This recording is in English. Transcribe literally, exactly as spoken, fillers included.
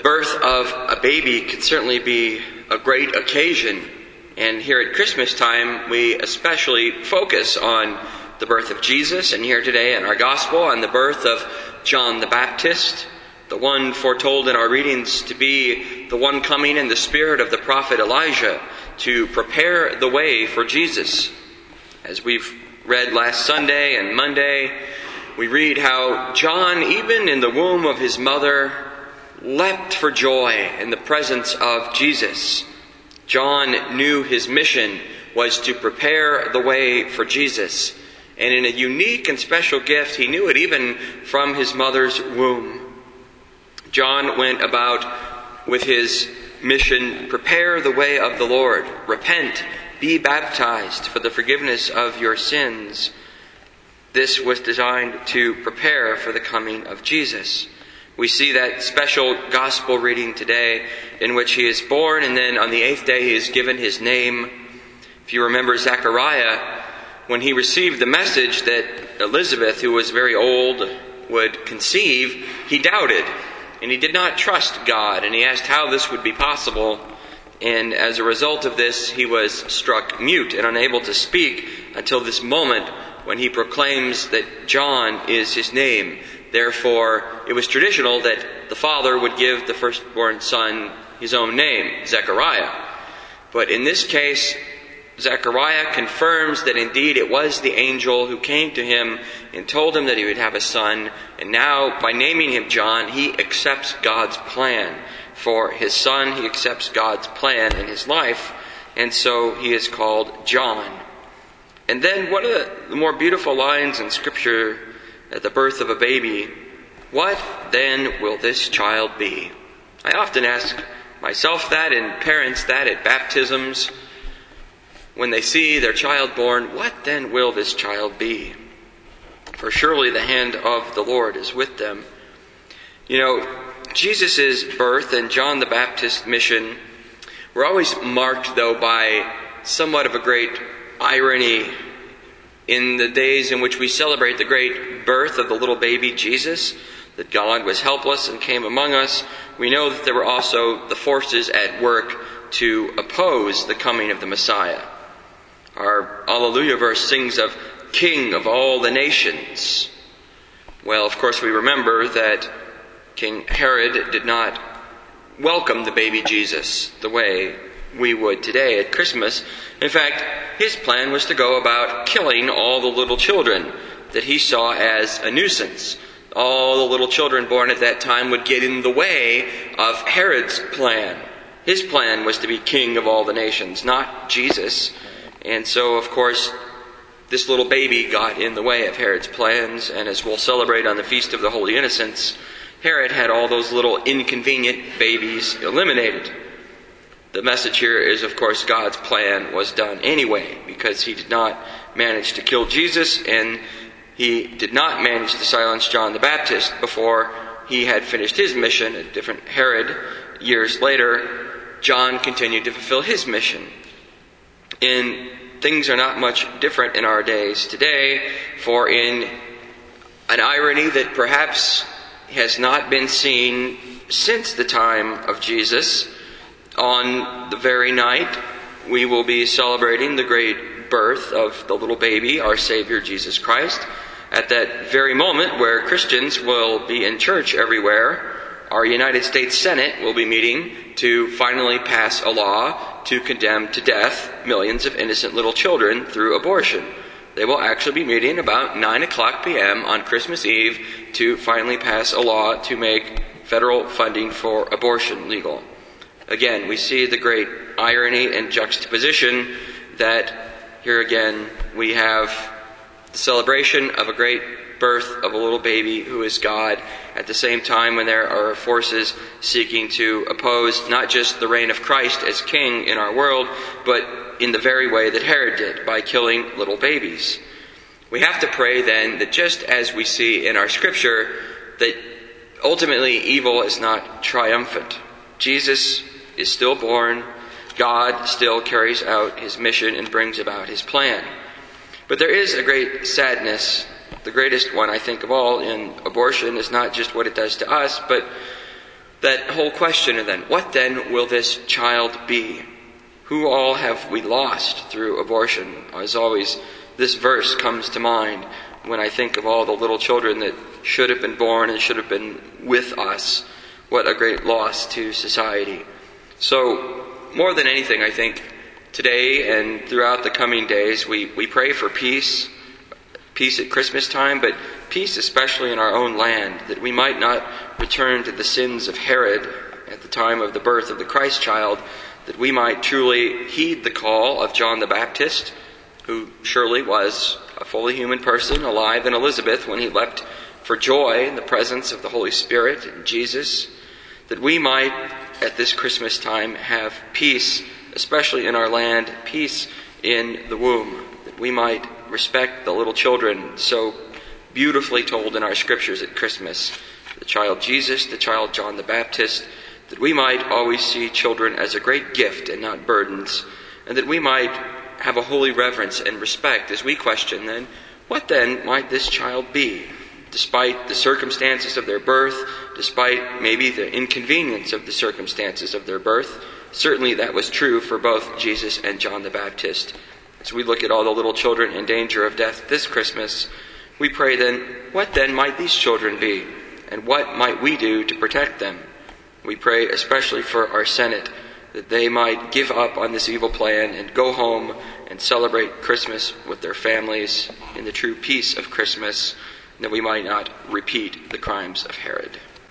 birth of a baby can certainly be a great occasion. And here at Christmas time, we especially focus on the birth of Jesus. And here today in our gospel, on the birth of John the Baptist, the one foretold in our readings to be the one coming in the spirit of the prophet Elijah to prepare the way for Jesus. As we've read last Sunday and Monday, we read how John, even in the womb of his mother, leapt for joy in the presence of Jesus. John knew his mission was to prepare the way for Jesus. And in a unique and special gift, he knew it even from his mother's womb. John went about with his mission, prepare the way of the Lord, repent, be baptized for the forgiveness of your sins. This was designed to prepare for the coming of Jesus. We see that special gospel reading today in which he is born, and then on the eighth day he is given his name. If you remember Zechariah, when he received the message that Elizabeth, who was very old, would conceive, he doubted, and he did not trust God, and he asked how this would be possible. And as a result of this, he was struck mute and unable to speak until this moment when he proclaims that John is his name. Therefore, it was traditional that the father would give the firstborn son his own name, Zechariah. But in this case, Zechariah confirms that indeed it was the angel who came to him and told him that he would have a son. And now, by naming him John, he accepts God's plan for his son. He accepts God's plan in his life. And so he is called John. And then one of the more beautiful lines in Scripture at the birth of a baby, what then will this child be? I often ask myself that and parents that at baptisms. When they see their child born, what then will this child be? For surely the hand of the Lord is with them. You know, Jesus' birth and John the Baptist's mission were always marked, though, by somewhat of a great irony. In the days in which we celebrate the great birth of the little baby Jesus, that God was helpless and came among us, we know that there were also the forces at work to oppose the coming of the Messiah. Our Alleluia verse sings of King of all the nations. Well, of course, we remember that King Herod did not welcome the baby Jesus the way we would today at Christmas. In fact, his plan was to go about killing all the little children that he saw as a nuisance. All the little children born at that time would get in the way of Herod's plan. His plan was to be king of all the nations, not Jesus. And so, of course, this little baby got in the way of Herod's plans. And as we'll celebrate on the Feast of the Holy Innocents, Herod had all those little inconvenient babies eliminated. The message here is, of course, God's plan was done anyway, because he did not manage to kill Jesus, and he did not manage to silence John the Baptist before he had finished his mission. A different Herod, years later, John continued to fulfill his mission. And things are not much different in our days today, for in an irony that perhaps has not been seen since the time of Jesus, on the very night we will be celebrating the great birth of the little baby, our Savior Jesus Christ. At that very moment where Christians will be in church everywhere, our United States Senate will be meeting to finally pass a law to condemn to death millions of innocent little children through abortion. They will actually be meeting about nine o'clock p.m. on Christmas Eve to finally pass a law to make federal funding for abortion legal. Again, we see the great irony and juxtaposition that here again we have the celebration of a great birth of a little baby who is God, at the same time when there are forces seeking to oppose not just the reign of Christ as king in our world, but in the very way that Herod did, by killing little babies. We have to pray then that just as we see in our scripture, that ultimately evil is not triumphant. Jesus is still born. God still carries out his mission and brings about his plan. But there is a great sadness. The greatest one, I think, of all in abortion is not just what it does to us, but That whole question then, what then will this child be? Who all have we lost through abortion? As always, this verse comes to mind when I think of all the little children that should have been born and should have been with us. What a great loss to society. So, more than anything, I think, today and throughout the coming days, we, we pray for peace, peace at Christmas time, but peace especially in our own land, that we might not return to the sins of Herod at the time of the birth of the Christ child, that we might truly heed the call of John the Baptist, who surely was a fully human person, alive in Elizabeth when he leapt for joy in the presence of the Holy Spirit and Jesus, that we might at this Christmas time have peace, especially in our land, peace in the womb, that we might respect the little children so beautifully told in our scriptures at Christmas, the child Jesus, the child John the Baptist, that we might always see children as a great gift and not burdens, and that we might have a holy reverence and respect as we question then, what then might this child be? Despite the circumstances of their birth, despite maybe the inconvenience of the circumstances of their birth, certainly that was true for both Jesus and John the Baptist. As we look at all the little children in danger of death this Christmas, we pray then, what then might these children be? And what might we do to protect them? We pray especially for our Senate, that they might give up on this evil plan and go home and celebrate Christmas with their families in the true peace of Christmas, and that we might not repeat the crimes of Herod.